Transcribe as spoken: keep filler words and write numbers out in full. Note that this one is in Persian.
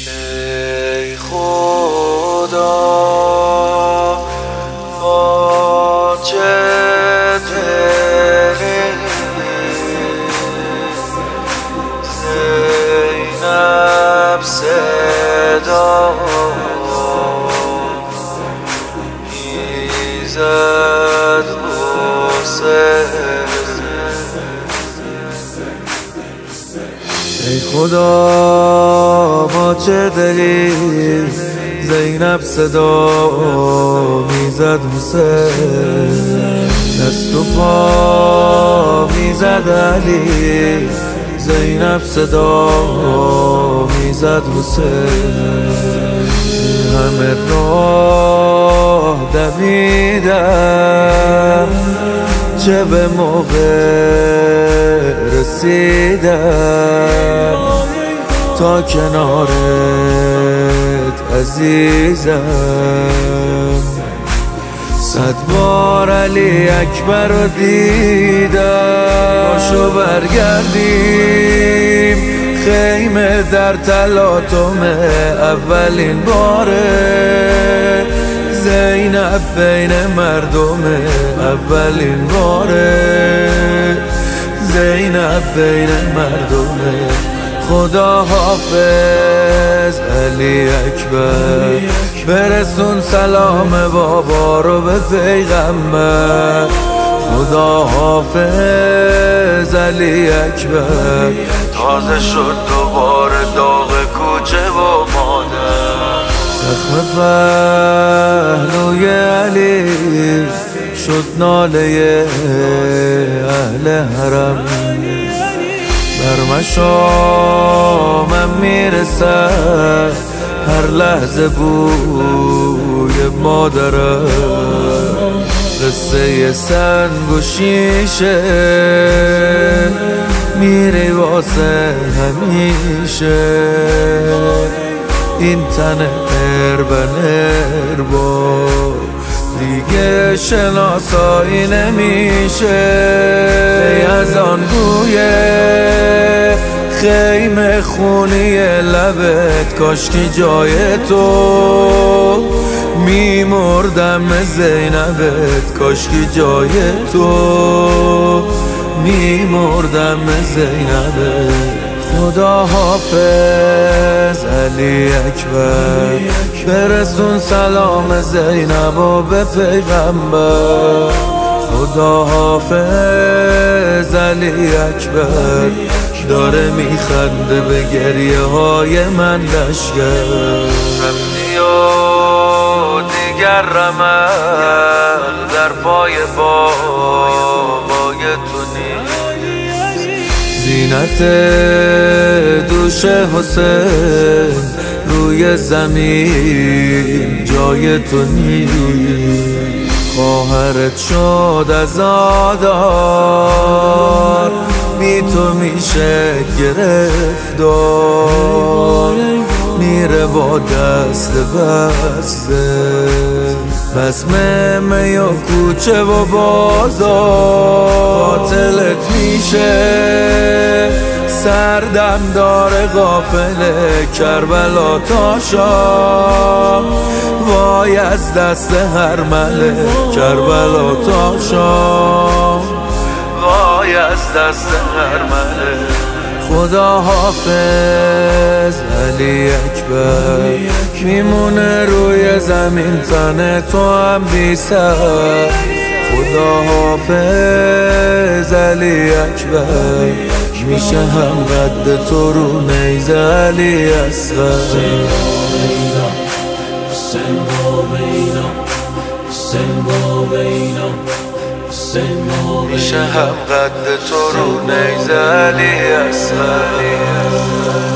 ای خدا ما چه دلیم زینب صدا ایزد حسین. ای خدا ما چه دلیم زینب صدا میزد حسین، دست و پا میزد علی زینب صدا میزد حسین. همه راه دویدم چه به موقع رسیدم تا کنارت عزیزم. صد بار علی اکبر رو دیدم، باشو برگردیم خیمه در تلاطم اولین باره زینب بین مردم اولین باره زینب بین مردم. خدا حافظ علی اکبر برسون سلام بابا رو به پیغمبر. خدا حافظ علی اکبر تازه شد دوباره داغ کوچه و مادر. زخم پهلوی علی شد ناله اهل حرم، بر مشامم میرسد هر لحظه بوی مادرم. قصه سنگ و شیشه میره واسه همیشه، این تن اربن اربا دیگه شناسایی نمیشه. از آن بویه خیمه خونی لبت کاشکی جای تو میمردم زینبت کاشکی جای تو میمردم زینبت. خدا حافظ علی اکبر برسون سلام زینب و به پیغمبر. خدا حافظ علی اکبر داره میخنده به گریه های من لشگر. رفتی و دیگر رمل در پای بابای تو نیست، زینت دوش حسین روی زمین جای تو نیست. خواهرت شد عزادار بی تو میشه گرفتار، میره با دست بسته بسم می و کوچه و بازار. قاتلت میشه سردم داره قافله کربلا تا شام، وای از دست هر مله کربلا تا شام، وای از دست هر مله. خدا حافظ علی اکبر میمونه روی زمین تن تو هم بی سر. خدا حافظ علی اکبر میشه هم قد تو رو نیزه علی اصغر. میشه هم قد تو رو نیزه علی اصغر.